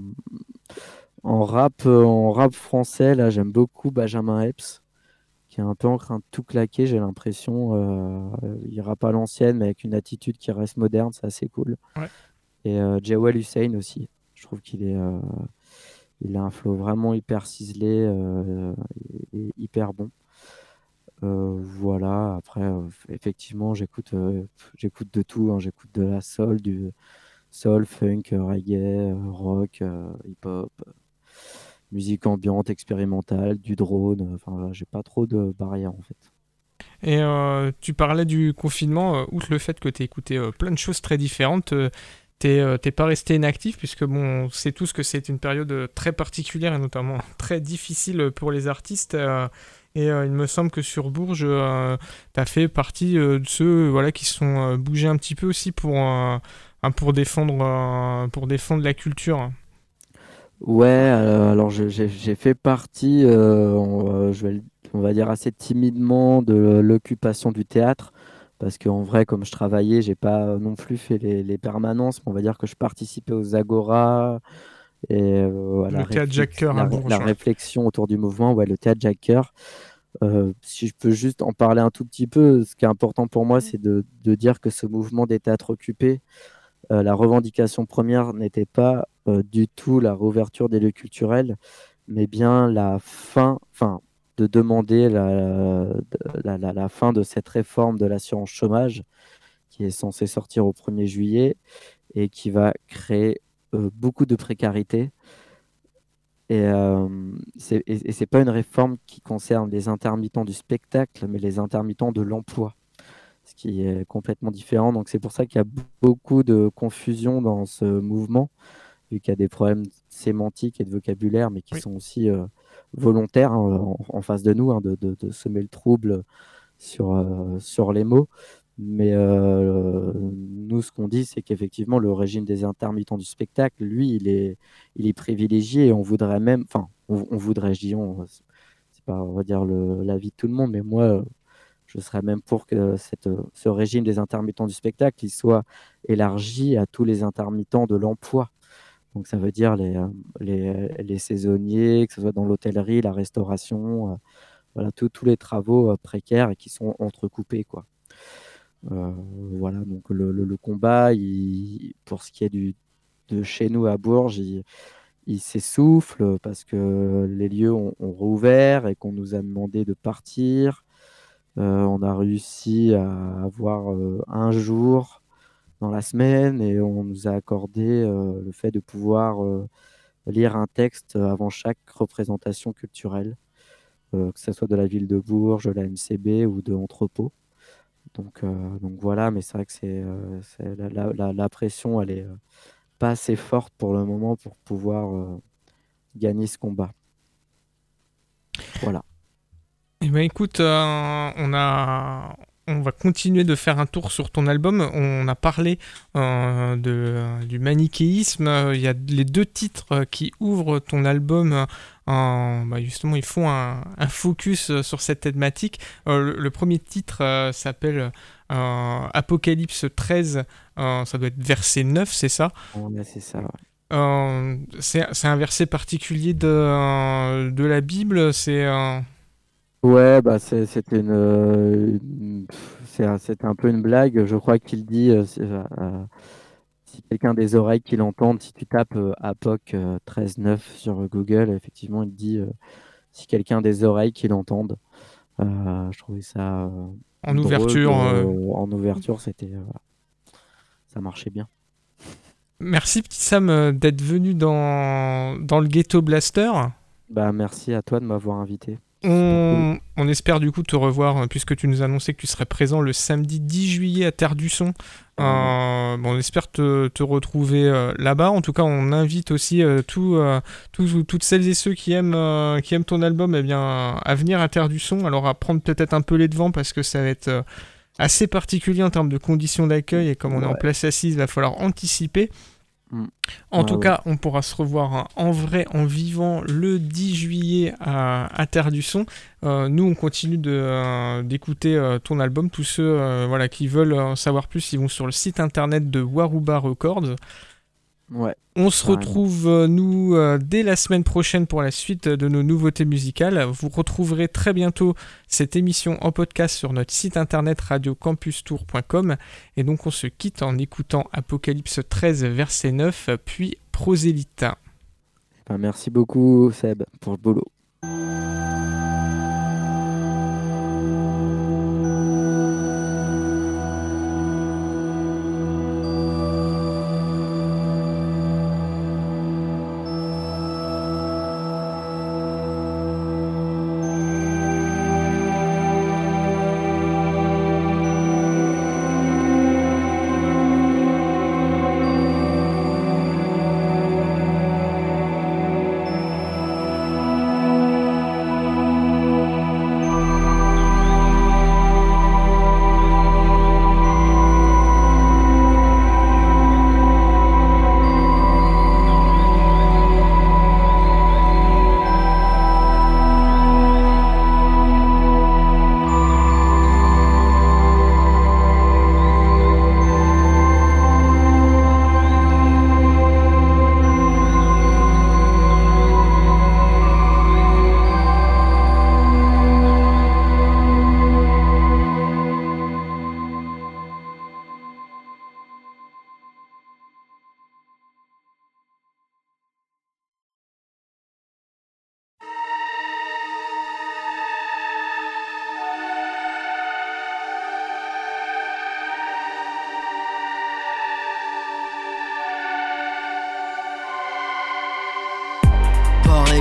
en rap, en rap français, là, j'aime beaucoup Benjamin Epps, qui est un peu en train de tout claquer, j'ai l'impression. Euh, il rappe à l'ancienne, mais avec une attitude qui reste moderne, c'est assez cool. Ouais. Et euh, Jawel Hussein aussi. Je trouve qu'il est, euh, il a un flow vraiment hyper ciselé euh, et, et hyper bon. Euh, voilà. Après, euh, effectivement, j'écoute, euh, j'écoute de tout. Hein. J'écoute de la soul, du soul, funk, reggae, rock, euh, hip-hop. Musique ambiante, expérimentale, du drone, enfin voilà, j'ai pas trop de barrières en fait. Et euh, tu parlais du confinement, euh, outre le fait que tu as écouté euh, plein de choses très différentes, euh, t'es, euh, t'es pas resté inactif, puisque bon, on sait tous que c'est une période très particulière et notamment très difficile pour les artistes. Euh, et euh, il me semble que sur Bourges, euh, tu as fait partie euh, de ceux voilà, qui se sont euh, bougés un petit peu aussi pour, euh, pour, défendre, euh, pour défendre la culture. Ouais, euh, alors je, j'ai, j'ai fait partie, euh, on, je vais, on va dire assez timidement, de l'occupation du théâtre, parce qu'en vrai, comme je travaillais, j'ai pas non plus fait les, les permanences, mais on va dire que je participais aux agoras et euh, à la, réflex- la, la réflexion autour du mouvement, ouais, le théâtre Jacques Coeur. Euh, si je peux juste en parler un tout petit peu, ce qui est important pour moi, c'est de, de dire que ce mouvement des théâtres occupés, Euh, la revendication première n'était pas euh, du tout la réouverture des lieux culturels, mais bien la fin, enfin, de demander la, la, la, la fin de cette réforme de l'assurance chômage qui est censée sortir au premier juillet et qui va créer euh, beaucoup de précarité. Et, euh, c'est, et, et c'est pas une réforme qui concerne les intermittents du spectacle, mais les intermittents de l'emploi. Ce qui est complètement différent. Donc c'est pour ça qu'il y a beaucoup de confusion dans ce mouvement, vu qu'il y a des problèmes sémantiques et de vocabulaire, mais qui Oui. sont aussi euh, volontaires, hein, en, en face de nous, hein, de, de- de semer le trouble sur, euh, sur les mots. Mais euh, nous, ce qu'on dit, c'est qu'effectivement, le régime des intermittents du spectacle, lui, il est, il est privilégié et on voudrait même, enfin, on, on voudrait, je dis on, c'est c'est pas, on va dire, le- l'avis de tout le monde, mais moi, euh, je serais même pour que cette, ce régime des intermittents du spectacle, il soit élargi à tous les intermittents de l'emploi. Donc, ça veut dire les, euh, les, les saisonniers, que ce soit dans l'hôtellerie, la restauration, euh, voilà, tous tous les travaux euh, précaires et qui sont entrecoupés, quoi. Euh, voilà, donc le, le- le combat, il- pour ce qui est du, de chez nous à Bourges, il, il s'essouffle parce que les lieux ont, ont rouvert et qu'on nous a demandé de partir. Euh, on a réussi à avoir euh, un jour dans la semaine et on nous a accordé euh, le fait de pouvoir euh, lire un texte avant chaque représentation culturelle, euh, que ce soit de la ville de Bourges, de la M C B ou de Entrepôt. Donc, euh, donc voilà, mais c'est vrai que c'est, euh, c'est la, la- la- la pression, elle est euh, pas assez forte pour le moment pour pouvoir euh, gagner ce combat. Voilà. Eh ben écoute, euh, on a, on va continuer de faire un tour sur ton album. On a parlé euh, de, du manichéisme. Euh, Il y a les deux titres qui ouvrent ton album. euh, en- bah justement, ils font un, un focus euh, sur cette thématique. Euh, le, le premier titre euh, s'appelle euh, Apocalypse treize. Euh, ça doit être verset neuf, c'est ça? Ouais, c'est ça. Ouais. Euh, c'est, c'est un verset particulier de, euh, de la Bible. C'est euh, Ouais, bah c'est- c'était une, euh, une- pff, c'est un- c'était un peu une blague. Je crois qu'il dit, euh, c'est, euh, euh, si quelqu'un a des oreilles qui l'entendent, si tu tapes euh, Apoc euh, treize neuf sur Google, effectivement, il dit, euh, si quelqu'un a des oreilles qui l'entendent. Euh, je trouvais ça euh, en drôle. ouverture. euh, euh, en ouverture, c'était, euh, voilà, ça marchait bien. Merci petit Sam euh, d'être venu dans, dans le Ghetto Blaster. Bah, merci à toi de m'avoir invité. On, on espère du coup te revoir euh, puisque tu nous as annoncé que tu serais présent le samedi dix juillet à Terre du Son. Euh, bon, on espère te, te retrouver euh, là-bas. En tout cas, on invite aussi euh, tout, euh, tous- toutes celles et ceux qui aiment, euh, qui aiment ton album eh bien, à venir à Terre du Son. Alors à prendre peut-être un peu les devants parce que ça va être euh, assez particulier en termes de conditions d'accueil et comme on est en Ouais. place assise, il va falloir anticiper. Mm. En Ouais, tout ouais. cas, on pourra se revoir hein, en vrai, en vivant, le dix juillet à, à Terre du Son. Euh, nous, on continue de, euh, d'écouter euh, ton album. Tous ceux euh, voilà, qui veulent en savoir plus, ils vont sur le site internet de Waruba Records. Ouais. On se Carrément. retrouve, euh, nous, euh, dès la semaine prochaine pour la suite de nos nouveautés musicales. Vous retrouverez très bientôt cette émission en podcast sur notre site internet radio campus tour point com. Et donc, on se quitte en écoutant Apocalypse treize, verset neuf, puis Prosélyte. Bah, merci beaucoup, Seb, pour le boulot.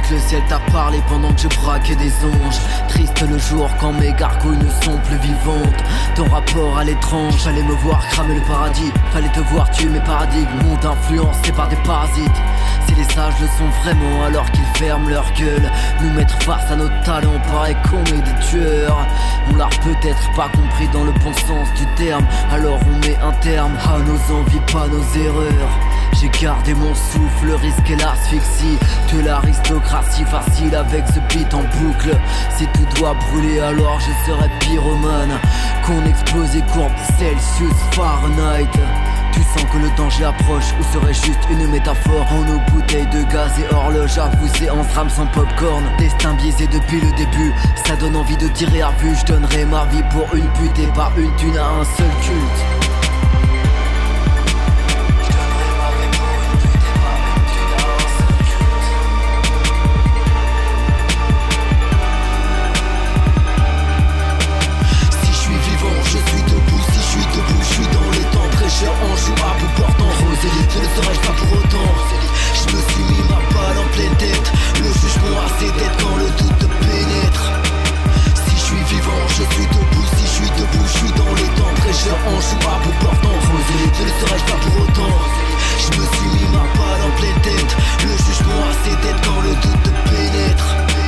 le ciel t'a parlé pendant que je braquais des anges. Triste le jour quand mes gargouilles ne sont plus vivantes. Ton rapport à l'étrange, fallait me voir cramer le paradis. Fallait te voir tuer mes paradigmes, monde influencé par des parasites. Si les sages le sont vraiment alors qu'ils ferment leur gueule, nous mettre face à nos talents paraît qu'on est des tueurs. On l'a peut-être pas compris dans le bon sens du terme, alors on met un terme à nos envies, pas nos erreurs. J'ai gardé mon souffle, le risque et l'asphyxie de l'aristocratie facile avec ce beat en boucle. Si tout doit brûler alors je serai pyromane. Qu'on explose et courbe Celsius Fahrenheit. Tu sens que le danger approche, ou serait juste une métaphore en nos bouteilles de gaz et horloge à vous séance rame sans popcorn. Destin biaisé depuis le début, ça donne envie de tirer à vue. Je donnerai ma vie pour une pute et pas une thune à un seul culte. En jouable, portant Rosélite, ne serais-je pas pour autant. Je me suis mis ma balle en pleine tête. Le jugement a ses dettes quand le doute te pénètre. Si je suis vivant, je suis debout. Si je suis debout, je suis dans les temps. Prêcheur en jouable, portant Rosélite, ne serais-je pas pour autant. Je me suis mis ma balle en pleine tête. Le jugement a ses dettes quand le doute te pénètre.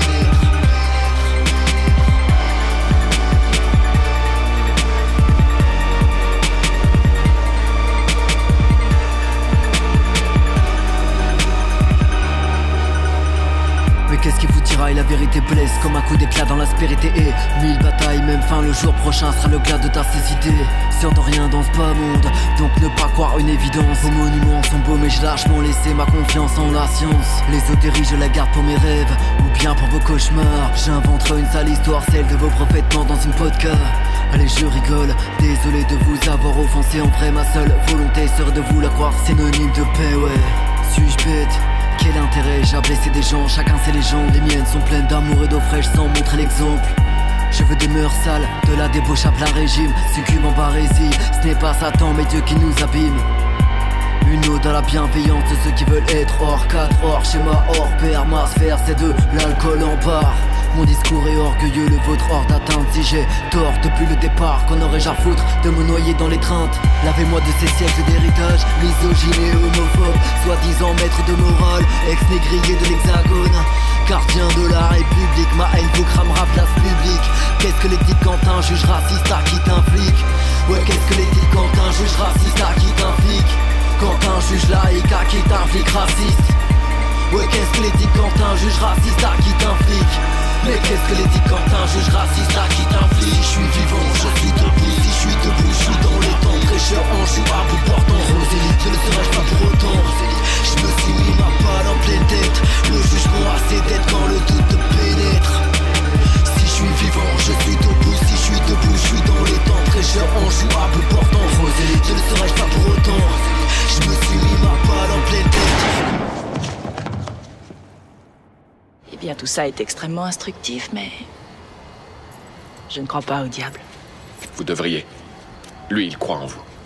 Qu'est-ce qui vous tiraille, la vérité blesse comme un coup d'éclat dans l'aspérité. Et mille batailles, même fin, le jour prochain sera le glas de ta cécité. Si on entend rien dans ce bas monde, donc ne pas croire une évidence. Vos monuments sont beaux mais j'ai lâchement laissé ma confiance en la science. L'ésotérie je la garde pour mes rêves, ou bien pour vos cauchemars. J'inventerai une sale histoire, celle de vos prophètes morts dans une podcast. Allez je rigole, désolé de vous avoir offensé. En vrai ma seule volonté serait de vous la croire synonyme de paix, ouais. Suis-je bête? Quel intérêt, j'ai blessé des gens, chacun ses légendes. Les miennes sont pleines d'amour et d'eau fraîche sans montrer l'exemple. Je veux des mœurs sales, de la débauche à plein régime. Succube en parésie, ce n'est pas Satan mais Dieu qui nous abîme. Une ode à la bienveillance de ceux qui veulent être hors cadre, hors schéma, hors pair. Ma sphère c'est de l'alcool en part. Mon discours est orgueilleux, le vôtre hors d'atteinte. Si j'ai tort depuis le départ, qu'on aurait-je à foutre de me noyer dans l'étreinte. Lavez-moi de ces siècles d'héritage, misogyne et homophobe, soi-disant maître de morale, ex-négrier de l'hexagone. Gardien de la République, ma haine vous cramera place publique. Qu'est-ce que l'éthique quand un juge raciste à qui t'implique? Ouais, qu'est-ce que l'éthique quand un juge raciste à qui t'implique? Quand un juge laïque à qui t'implique raciste? Ouais, qu'est-ce que l'éthique quand un juge raciste à qui t'implique? Mais qu'est-ce que l'éthique quand un juge raciste à qui t'implique? Si je suis vivant, je suis debout. Si je suis debout, je suis dans les temps. Prêcheur en jouable, portant Rosélite, ne serais-je pas pour autant. Je me suis mis ma balle en pleine tête. Le jugement a ses dettes quand le doute te pénètre. Si je suis vivant, je suis debout. Si je suis debout, je suis dans les temps. Prêcheur en jouable, portant Rosélite, ne serais-je pas pour autant. Je me suis mis ma balle en pleine tête. Eh bien, tout ça est extrêmement instructif, mais je ne crois pas au diable. Vous devriez. Lui, il croit en vous.